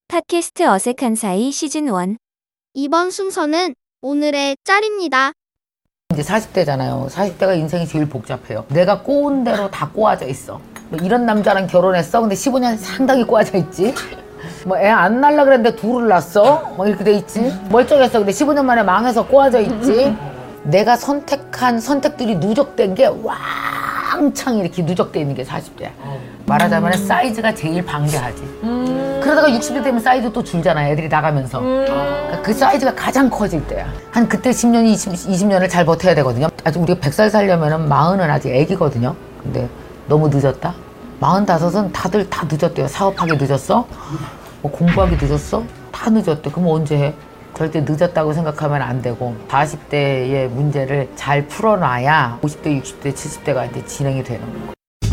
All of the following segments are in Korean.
팟캐스트 어색한 사이 시즌 1. 이번 순서는 오늘의 짤입니다. 이제 40대잖아요. 40대가 인생이 제일 복잡해요. 내가 꼬은 대로 다 꼬아져 있어. 뭐 이런 남자랑 결혼했어. 근데 15년 상당히 꼬아져 있지. 뭐 애 안 낳으려 그랬는데 둘을 낳았어. 뭐 이렇게 돼 있지. 멀쩡했어. 근데 15년 만에 망해서 꼬아져 있지. 내가 선택한 선택들이 누적된 게 왕창 이렇게 누적돼 있는 게 40대야. 말하자면 사이즈가 제일 방대하지. 그러다가 60대 되면 사이즈 또 줄잖아. 애들이 나가면서. 그러니까 그 사이즈가 가장 커질 때야. 한 그때 10년, 20년을 잘 버텨야 되거든요. 아직 우리가 100살 살려면은 40은 아직 애기거든요. 근데 너무 늦었다. 45은 다들 다 늦었대요. 사업하기 늦었어? 뭐 공부하기 늦었어? 다 늦었대. 그럼 언제 해? 절대 늦었다고 생각하면 안 되고 40대의 문제를 잘 풀어놔야 50대, 60대, 70대가 이제 진행이 되는 거고.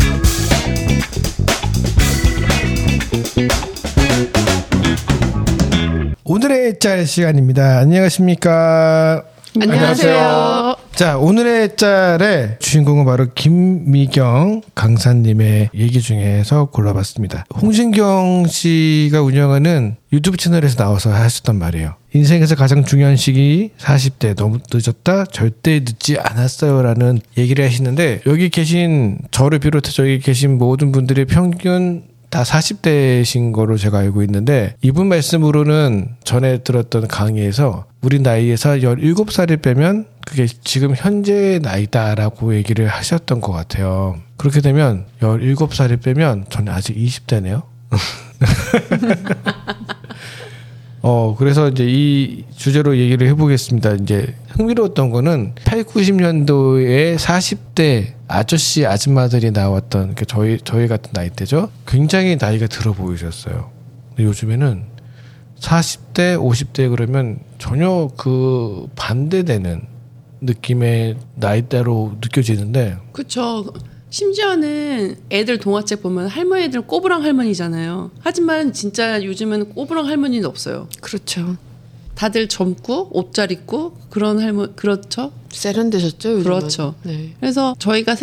오늘의 짤 시간입니다. 안녕하십니까? 안녕하세요. 자, 오늘의 짤의 주인공은 바로 김미경 강사님의 얘기 중에서 골라봤습니다. 홍진경 씨가 운영하는 유튜브 채널에서 나와서 하셨단 말이에요. 인생에서 가장 중요한 시기 40대 너무 늦었다 절대 늦지 않았어요 라는 얘기를 하시는데, 여기 계신 저를 비롯해서 여기 계신 모든 분들의 평균 다 40대신 거로 제가 알고 있는데, 이분 말씀으로는 전에 들었던 강의에서 우리 나이에서 17살을 빼면 그게 지금 현재의 나이다라고 얘기를 하셨던 것 같아요. 그렇게 되면 17살을 빼면 저는 아직 20대네요. 그래서 이제 이 주제로 얘기를 해보겠습니다. 이제 흥미로웠던 거는 8, 90년도에 40대 아저씨, 아줌마들이 나왔던 저희 같은 나이대죠. 굉장히 나이가 들어 보이셨어요. 근데 요즘에는 40대, 50대 그러면 전혀 그 반대되는 느낌의 나이대로 느껴지는데. 그쵸. 심지어는 애들 동화책 보면 할머니들 꼬부랑 할머니잖아요. 하지만 진짜 요즘은 꼬부랑 할머니는 없어요. 그렇죠. 다들 젊고 옷 잘 입고 그런 할머니, 그렇죠? 세련되셨죠, 요즘은. 그렇죠. 네. 그래서 저희가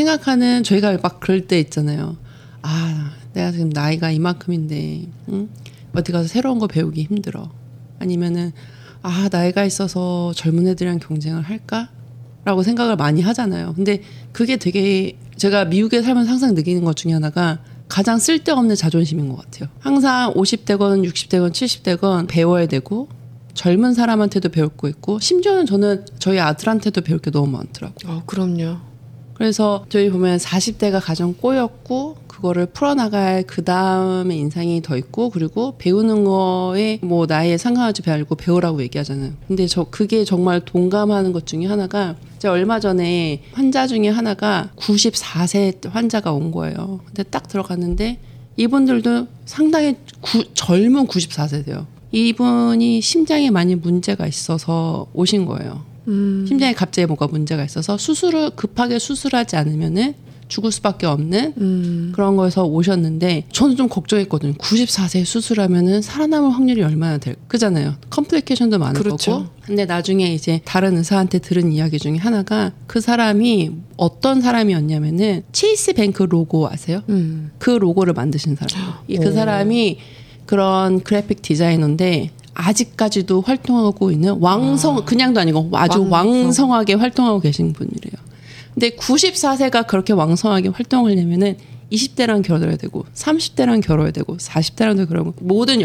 막 그럴 때 있잖아요. 아, 내가 지금 나이가 이만큼인데, 응? 어디 가서 새로운 거 배우기 힘들어. 아니면은, 아, 나이가 있어서 젊은 애들이랑 경쟁을 할까? 라고 생각을 많이 하잖아요. 근데 그게 되게 제가 미국에 살면서 항상 느끼는 것 중에 하나가 가장 쓸데없는 자존심인 것 같아요. 항상 50대건 60대건 70대건 배워야 되고, 젊은 사람한테도 배울 거 있고, 심지어는 저는 저희 아들한테도 배울 게 너무 많더라고요. 그럼요. 그래서 저희 보면 40대가 가장 꼬였고, 그거를 풀어나갈 그 다음에 인상이 더 있고, 그리고 배우는 거에 뭐 나이에 상관하지 말고 배우라고 얘기하잖아요. 근데 그게 정말 동감하는 것 중에 하나가, 제가 얼마 전에 환자 중에 하나가 94세 환자가 온 거예요. 근데 딱 들어갔는데 이분들도 상당히 젊은 94세대요. 이분이 심장에 많이 문제가 있어서 오신 거예요. 심장에 갑자기 뭐가 문제가 있어서 급하게 수술하지 않으면은 죽을 수밖에 없는 그런 거에서 오셨는데, 저는 좀 걱정했거든요. 94세에 수술하면은 살아남을 확률이 얼마나 그잖아요. 컴플리케이션도 많을 그렇죠. 거고. 근데 나중에 이제 다른 의사한테 들은 이야기 중에 하나가, 그 사람이 어떤 사람이었냐면은 체이스 뱅크 로고 아세요? 그 로고를 만드신 사람이에요. 그 사람이 그런 그래픽 디자이너인데 아직까지도 활동하고 있는 그냥도 아니고 아주 왕성하게 활동하고 계신 분이래요. 근데 94세가 그렇게 왕성하게 활동하려면은 20대랑 결혼해야 되고, 30대랑 결혼해야 되고, 40대랑도 결혼하고, 모든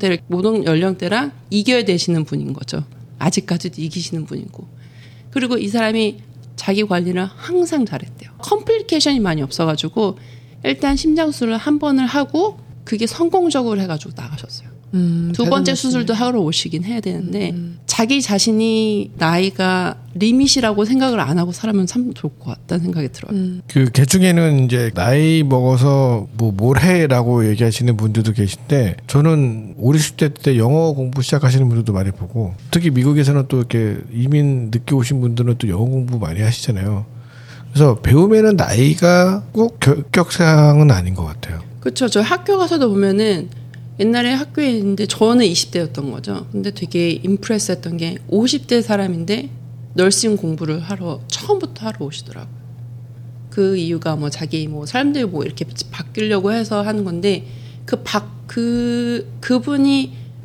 연령대랑 이겨야 되시는 분인 거죠. 아직까지도 이기시는 분이고. 그리고 이 사람이 자기 관리를 항상 잘했대요. 컴플리케이션이 많이 없어가지고 일단 심장수술을 한 번을 하고 그게 성공적으로 해가지고 나가셨어요. 두 번째 수술도 하러 오시긴 해야 되는데, 자기 자신이 나이가 리밋이라고 생각을 안 하고 살면 참 좋을 것 같다는 생각이 들어요. 그 개중에는 이제 나이 먹어서 뭘 해라고 얘기하시는 분들도 계신데, 저는 50, 60대 때 영어 공부 시작하시는 분들도 많이 보고, 특히 미국에서는 또 이렇게 이민 늦게 오신 분들은 또 영어 공부 많이 하시잖아요. 그래서 배움에는 나이가 꼭 결격사항은 아닌 것 같아요. 그렇죠. 저 학교 가서도 보면은 옛날에 학교에 있는데 저는 20대였던 거죠. 근데 되게 임프레스 했던 게 50대 사람인데 널싱 공부를 처음부터 하러 오시더라고요. 그 이유가 뭐 자기 뭐 사람들이 뭐 이렇게 바뀌려고 해서 하는 건데, 그분이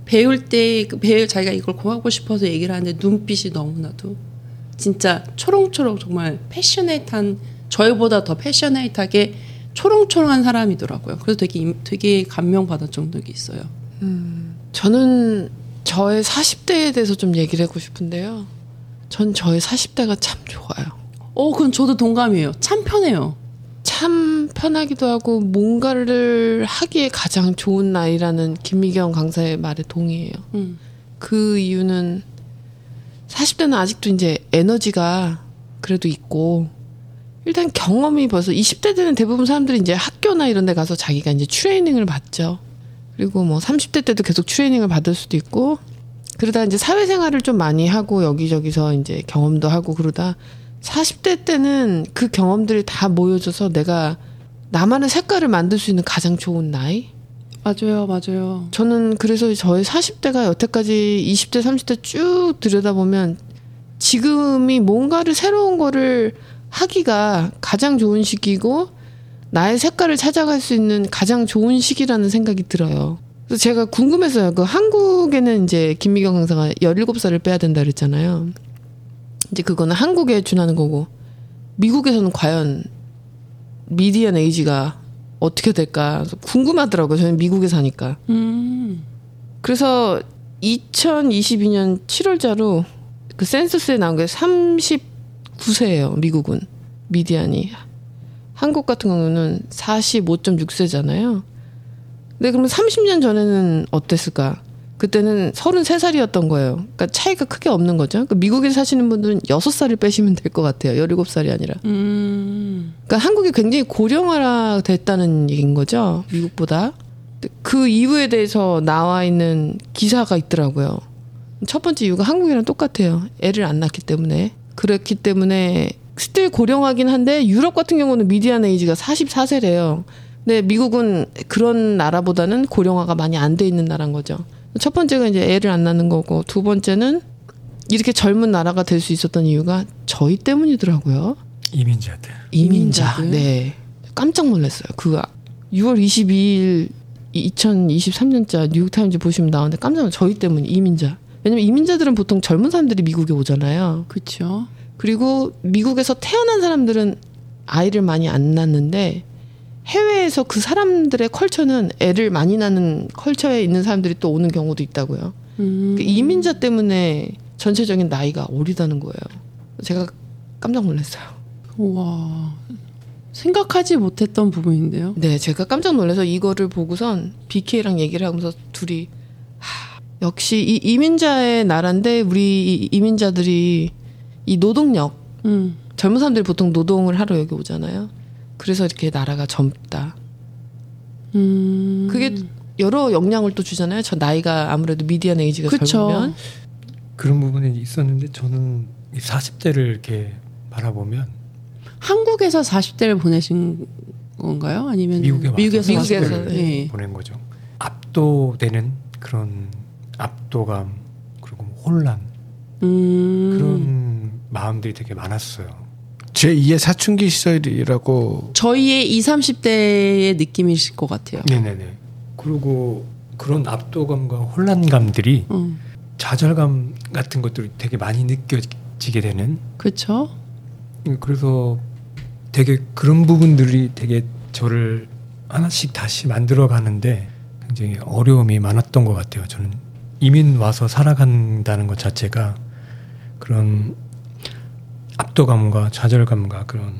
배울 때 자기가 이걸 공하고 싶어서 얘기를 하는데 눈빛이 너무나도 진짜 초롱초롱 정말 패셔네이트한 저희보다 더 패셔네이트하게 초롱초롱한 사람이더라고요. 그래서 되게 감명받았던 적이 있어요. 저는 저의 40대에 대해서 좀 얘기를 하고 싶은데요. 전 저의 40대가 참 좋아요. 그럼 저도 동감이에요. 참 편해요. 참 편하기도 하고 뭔가를 하기에 가장 좋은 나이라는 김미경 강사의 말에 동의해요. 그 이유는 40대는 아직도 이제 에너지가 그래도 있고 일단 경험이 벌써 20대 때는 대부분 사람들이 이제 학교나 이런 데 가서 자기가 이제 트레이닝을 받죠. 그리고 뭐 30대 때도 계속 트레이닝을 받을 수도 있고 그러다 이제 사회생활을 좀 많이 하고 여기저기서 이제 경험도 하고 그러다 40대 때는 그 경험들이 다 모여져서 내가 나만의 색깔을 만들 수 있는 가장 좋은 나이? 맞아요. 저는 그래서 저의 40대가 여태까지 20대, 30대 쭉 들여다보면 지금이 뭔가를 새로운 거를 하기가 가장 좋은 시기고 나의 색깔을 찾아갈 수 있는 가장 좋은 시기라는 생각이 들어요. 그래서 제가 궁금했어요. 그 한국에는 이제 김미경 강사가 17살을 빼야 된다 그랬잖아요. 이제 그거는 한국에 준하는 거고 미국에서는 과연 미디안 에이지가 어떻게 될까 궁금하더라고요. 저는 미국에 사니까. 그래서 2022년 7월자로 그 센서스에 나온 게 39세예요. 미국은 미디안이. 한국 같은 경우는 45.6세잖아요. 근데 그러면 30년 전에는 어땠을까? 그때는 33살이었던 거예요. 그러니까 차이가 크게 없는 거죠. 그러니까 미국에 사시는 분들은 6살을 빼시면 될 것 같아요. 17살이 아니라. 그러니까 한국이 굉장히 고령화 됐다는 얘기인 거죠. 미국보다. 그 이유에 대해서 나와 있는 기사가 있더라고요. 첫 번째 이유가 한국이랑 똑같아요. 애를 안 낳기 때문에. 그렇기 때문에 스틸 고령하긴 한데 유럽 같은 경우는 미디안 에이지가 44세래요. 근데 미국은 그런 나라보다는 고령화가 많이 안 돼 있는 나라인 거죠. 첫 번째가 이제 애를 안 낳는 거고 두 번째는 이렇게 젊은 나라가 될 수 있었던 이유가 저희 때문이더라고요. 이민자들. 이민자들. 네. 깜짝 놀랐어요. 그 6월 22일 2023년자 뉴욕타임즈 보시면 나오는데 깜짝 놀랐어요. 저희 때문에 이민자. 왜냐면 이민자들은 보통 젊은 사람들이 미국에 오잖아요. 그렇죠. 그리고 미국에서 태어난 사람들은 아이를 많이 안 낳는데 해외에서 그 사람들의 컬처는 애를 많이 낳는 컬처에 있는 사람들이 또 오는 경우도 있다고요. 그 이민자 때문에 전체적인 나이가 어리다는 거예요. 제가 깜짝 놀랐어요. 우와. 생각하지 못했던 부분인데요. 네, 제가 깜짝 놀라서 이거를 보고선 BK랑 얘기를 하면서 둘이 역시 이 이민자의 나라인데 우리 이민자들이 이 노동력 젊은 사람들이 보통 노동을 하러 여기 오잖아요. 그래서 이렇게 나라가 젊다. 그게 여러 영향을 또 주잖아요. 저 나이가 아무래도 미디안 에이지가 그쵸. 젊으면. 그런 부분이 있었는데 저는 이 40대를 이렇게 바라보면 한국에서 40대를 보내신 건가요? 아니면 미국에서 40대를 네. 보낸 거죠. 압도되는 그런 압도감 그리고 혼란 그런 마음들이 되게 많았어요. 제2의 사춘기 시절이라고. 저희의 20, 30대의 느낌이실 것 같아요. 네네네. 그리고 그런 압도감과 혼란감들이 좌절감 같은 것들이 되게 많이 느껴지게 되는. 그렇죠. 그래서 되게 그런 부분들이 되게 저를 하나씩 다시 만들어가는데 굉장히 어려움이 많았던 것 같아요. 저는 이민 와서 살아간다는 것 자체가 그런 압도감과 좌절감과 그런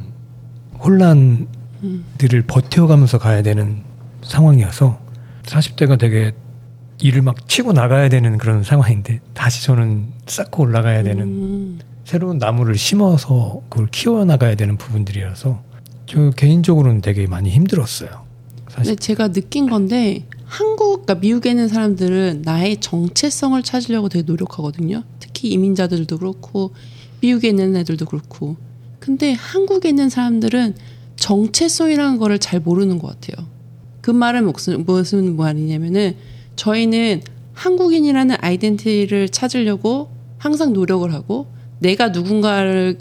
혼란들을 버텨가면서 가야 되는 상황이어서 40대가 되게 일을 막 치고 나가야 되는 그런 상황인데 다시 저는 쌓고 올라가야 되는 새로운 나무를 심어서 그걸 키워나가야 되는 부분들이라서 저 개인적으로는 되게 많이 힘들었어요. 근데 제가 느낀 건데 그러니까 미국에 있는 사람들은 나의 정체성을 찾으려고 되게 노력하거든요. 특히 이민자들도 그렇고 미국에 있는 애들도 그렇고. 근데 한국에 있는 사람들은 정체성이라는 거를 잘 모르는 것 같아요. 그 말은 무슨 말이냐면은 저희는 한국인이라는 아이덴티티를 찾으려고 항상 노력을 하고 내가 누군가를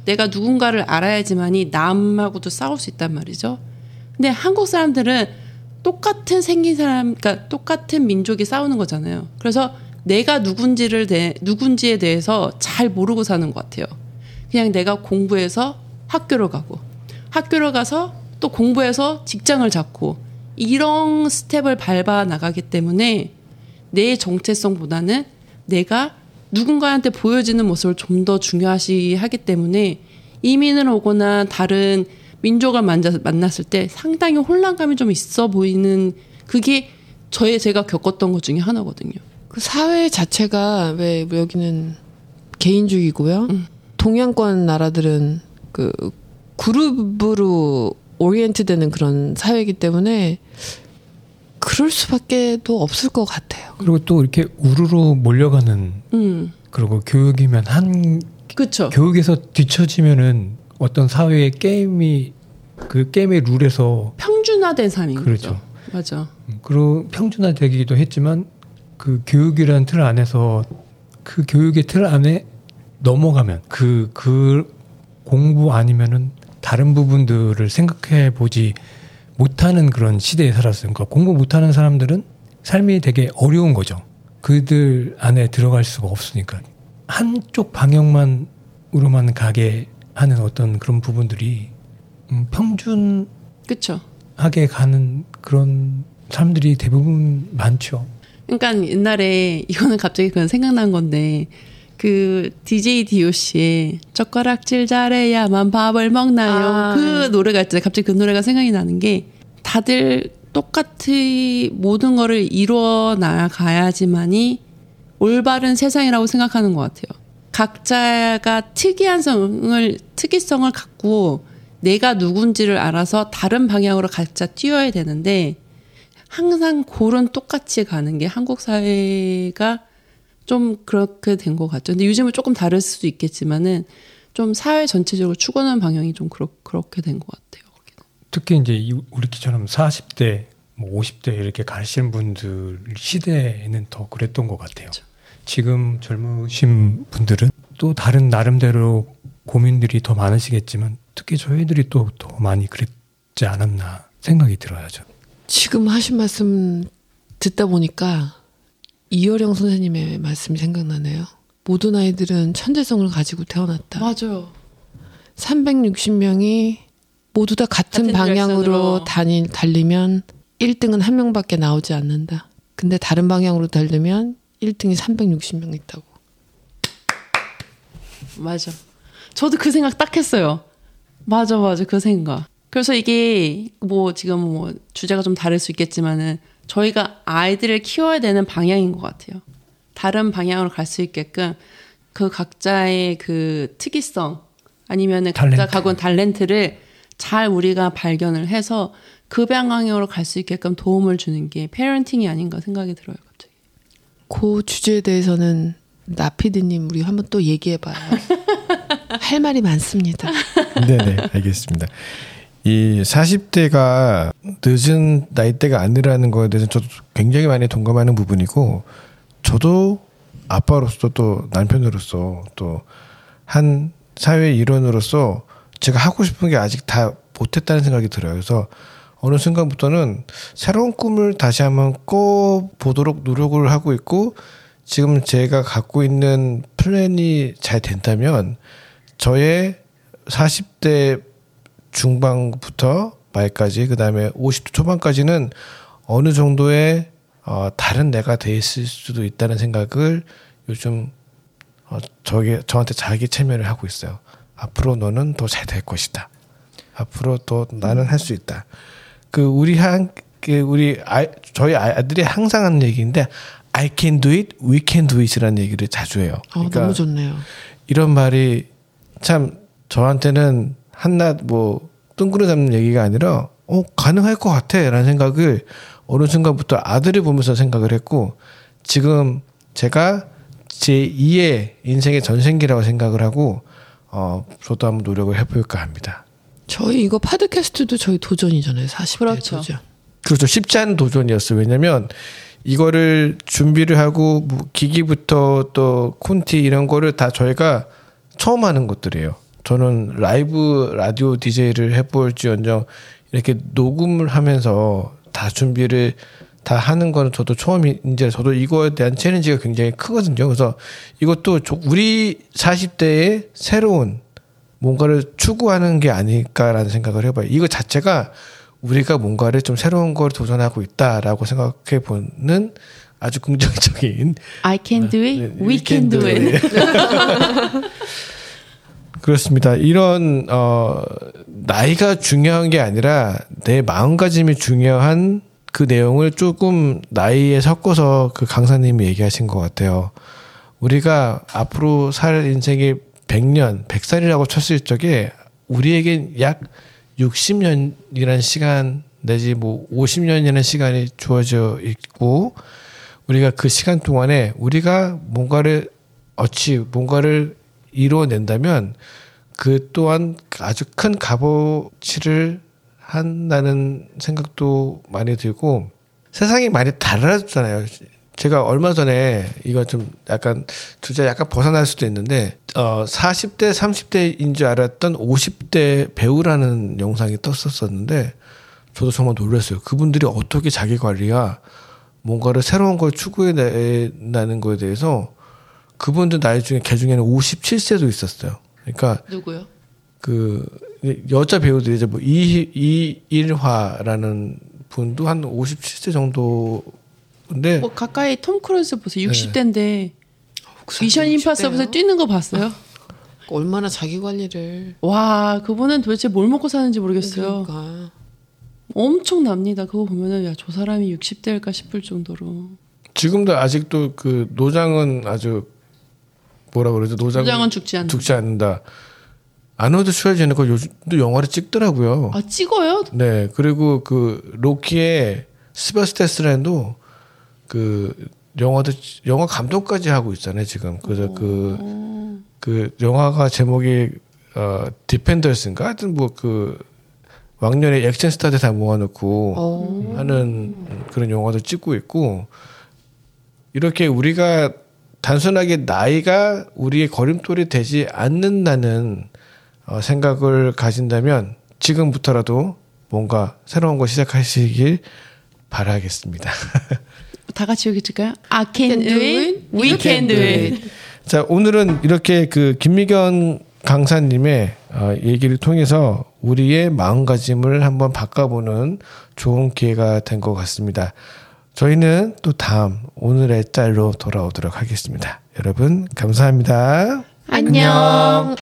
알아야지만이 남하고도 싸울 수 있단 말이죠. 근데 한국 사람들은 똑같은 생긴 사람, 그러니까 똑같은 민족이 싸우는 거잖아요. 그래서 내가 누군지에 대해서 잘 모르고 사는 것 같아요. 그냥 내가 공부해서 학교로 가고, 학교로 가서 또 공부해서 직장을 잡고, 이런 스텝을 밟아 나가기 때문에 내 정체성보다는 내가 누군가한테 보여지는 모습을 좀 더 중요시 하기 때문에 이민을 오거나 다른 민족을 만났을 때 상당히 혼란감이 좀 있어 보이는, 그게 제가 겪었던 것 중에 하나거든요. 그 사회 자체가 왜 여기는 개인주의고요. 동양권 나라들은 그 그룹으로 오리엔트되는 그런 사회이기 때문에 그럴 수밖에 또 없을 것 같아요. 그리고 또 이렇게 우르르 몰려가는 그리고 교육이면 그쵸. 교육에서 뒤처지면은 어떤 사회의 게임이 그 게임의 룰에서 평준화된 삶인 그렇죠. 거죠. 맞아. 그리고 평준화되기도 했지만 그 교육이라는 틀 안에서 그 교육의 틀 안에 넘어가면 그 공부 아니면은 다른 부분들을 생각해 보지 못하는 그런 시대에 살았어요. 그러니까 공부 못하는 사람들은 삶이 되게 어려운 거죠. 그들 안에 들어갈 수가 없으니까 한쪽 방향만으로만 가게 하는 어떤 그런 부분들이 평준하게 그쵸. 가는 그런 사람들이 대부분 많죠. 그러니까 옛날에 이거는 갑자기 그냥 생각난 건데 그 DJ DOC의 젓가락질 잘해야만 밥을 먹나요? 그 노래가 있잖아요. 갑자기 그 노래가 생각이 나는 게 다들 똑같이 모든 거를 이루어 나가야지만이 올바른 세상이라고 생각하는 것 같아요. 각자가 특이성을 갖고 내가 누군지를 알아서 다른 방향으로 각자 뛰어야 되는데 항상 골은 똑같이 가는 게 한국 사회가 좀 그렇게 된 것 같죠. 근데 요즘은 조금 다를 수도 있겠지만은 좀 사회 전체적으로 추구하는 방향이 좀 그렇게 된 것 같아요. 특히 이제 우리처럼 40대, 뭐 50대 이렇게 가시는 분들 시대에는 더 그랬던 것 같아요. 그렇죠. 지금 젊으신 분들은 또 다른 나름대로 고민들이 더 많으시겠지만 특히 저희들이 또 더 많이 그랬지 않았나 생각이 들어야죠. 지금 하신 말씀 듣다 보니까 이효령 선생님의 말씀이 생각나네요. 모든 아이들은 천재성을 가지고 태어났다. 맞아요. 360명이 모두 다 같은 방향으로 달리면 1등은 한 명밖에 나오지 않는다. 근데 다른 방향으로 달리면 1등이 360명 있다고. 맞아. 저도 그 생각 딱 했어요. 맞아. 그 생각. 그래서 이게 뭐 지금 뭐 주제가 좀 다를 수 있겠지만은 저희가 아이들을 키워야 되는 방향인 것 같아요. 다른 방향으로 갈 수 있게끔 그 각자의 그 특이성 아니면은 각자 갖고 있는 탤런트를 잘 우리가 발견을 해서 그 방향으로 갈 수 있게끔 도움을 주는 게 페어런팅이 아닌가 생각이 들어요, 갑자기. 그 주제에 대해서는 나피디님 우리 한번 또 얘기해봐요. 할 말이 많습니다. 네네, 알겠습니다. 이 40대가 늦은 나이대가 아니라는 거에 대해서 저도 굉장히 많이 동감하는 부분이고, 저도 아빠로서 또 남편으로서 또 한 사회 일원으로서 제가 하고 싶은 게 아직 다 못했다는 생각이 들어요. 그래서 어느 순간부터는 새로운 꿈을 다시 한번 꿔보도록 노력을 하고 있고, 지금 제가 갖고 있는 플랜이 잘 된다면 저의 40대 중반부터 말까지, 그 다음에 50대 초반까지는 어느 정도의 다른 내가 돼 있을 수도 있다는 생각을 요즘 저한테 자기 체면을 하고 있어요. 앞으로 너는 더 잘 될 것이다. 앞으로 또 나는 할 수 있다. 저희 아들이 항상 하는 얘기인데, I can do it, we can do it이라는 얘기를 자주 해요. 그러니까 너무 좋네요. 이런 말이 참 저한테는 한낱 뭐 뜬구름 잡는 얘기가 아니라 가능할 것 같아 라는 생각을 어느 순간부터 아들을 보면서 생각을 했고, 지금 제가 제2의 인생의 전생기라고 생각을 하고 저도 한번 노력을 해볼까 합니다. 저희 이거 팟캐스트도 저희 도전이잖아요. 40대 그렇죠. 도전. 그렇죠. 쉽지 않은 도전이었어요. 왜냐면 이거를 준비를 하고 뭐 기기부터 또 콘티 이런 거를 다 저희가 처음 하는 것들이에요. 저는 라이브 라디오 DJ를 해볼지언정 이렇게 녹음을 하면서 다 준비를 다 하는 거는 저도 처음인지 저도 이거에 대한 챌린지가 굉장히 크거든요. 그래서 이것도 우리 40대의 새로운 뭔가를 추구하는 게 아닐까라는 생각을 해봐요. 이거 자체가 우리가 뭔가를 좀 새로운 걸 도전하고 있다라고 생각해 보는 아주 긍정적인 I can do it, we can do it. 그렇습니다. 이런 나이가 중요한 게 아니라 내 마음가짐이 중요한 그 내용을 조금 나이에 섞어서 그 강사님이 얘기하신 것 같아요. 우리가 앞으로 살 인생이 100년, 100살이라고 쳤을 적에 우리에겐 약 60년이라는 시간 내지 뭐 50년이라는 시간이 주어져 있고 우리가 그 시간 동안에 우리가 뭔가를 이루어낸다면 그 또한 아주 큰 값어치를 한다는 생각도 많이 들고 세상이 많이 달라졌잖아요. 제가 얼마 전에 이거 좀 약간 주제 약간 벗어날 수도 있는데 40대 30대인 줄 알았던 50대 배우라는 영상이 떴었는데 저도 정말 놀랐어요. 그분들이 어떻게 자기 관리와 뭔가를 새로운 걸 추구해내는 거에 대해서 그분들 나이 중에 개 중에는 57세도 있었어요. 그러니까 누구요? 그 여자 배우들이 이제 뭐 이일화라는 분도 한 57세 정도인데 뭐 가까이 톰 크루즈 보세요. 60대인데 미션 임파서블에서 뛰는 거 봤어요? 얼마나 자기 관리를. 와, 그분은 도대체 뭘 먹고 사는지 모르겠어요. 그러니까. 엄청납니다. 그거 보면은 야, 저 사람이 60대일까 싶을 정도로. 지금도 아직도 그 노장은 아주 뭐라 그러죠? 노장은 죽지 않는다. 아노드 슈왈제네거 요즘도 영화를 찍더라고요. 아, 찍어요? 네. 그리고 그 로키의 스베스테 스탠도 그 영화 감독까지 하고 있잖아요, 지금. 그래서 그 영화가 제목이 디펜더스인가? 하여튼 뭐 그 왕년의 액션 스타들 다 모아놓고 하는 그런 영화도 찍고 있고 이렇게 우리가 단순하게 나이가 우리의 걸림돌이 되지 않는다는 생각을 가진다면 지금부터라도 뭔가 새로운 거 시작하시길 바라겠습니다. 다 같이 여기 찍을까요? I can do it, we can do it. 자, 오늘은 이렇게 그 김미경 강사님의 얘기를 통해서 우리의 마음가짐을 한번 바꿔보는 좋은 기회가 된 것 같습니다. 저희는 또 다음 오늘의 짤로 돌아오도록 하겠습니다. 여러분 감사합니다. 안녕.